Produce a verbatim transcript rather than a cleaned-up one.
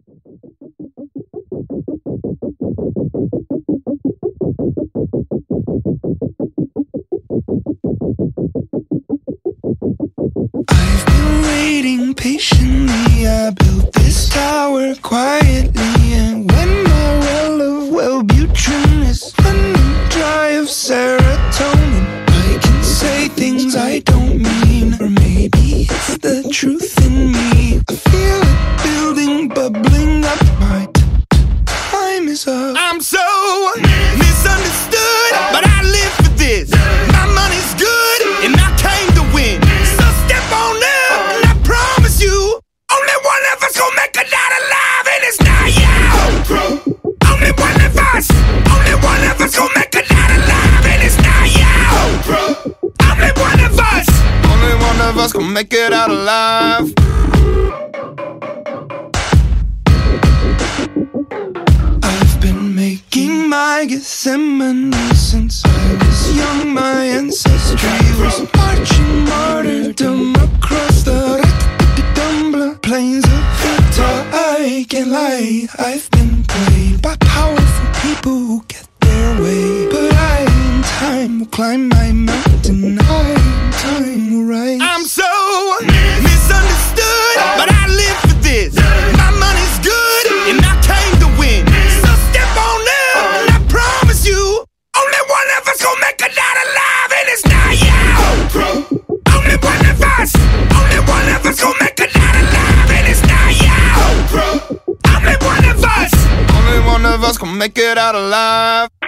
I've been waiting patiently. I built this tower quietly, and when my well of Wellbutrin is running dry of serotonin, I can say things I don't mean, or maybe it's the truth in me. I feel it building, bubbling up. My time is up. I'm so misunderstood, but I live for this. My money's good, and I came to win. So step on up, and I promise you, only one of us gon' make it out alive, and it's not you. Only one of us, only one of us gon' make it out alive, and it's not you. Only one of us, only one of us gon' make it out alive. I've been making my Gethsemane since I was young. My ancestry was marching martyrdom across the Dumbler plains of Utah. I can't lie, I've been played by powerful people who get their way, but I in time will climb my mountain. I in time will rise. I'm so misunderstood, but I live for this. My money's good, and I came to win. So step on up, and I promise you, only one of us gon' make it out alive, and it's not you. Only one of us, only one of us gon' make it out alive, and it's not you. Only one of us, only one of us gon' make it out alive.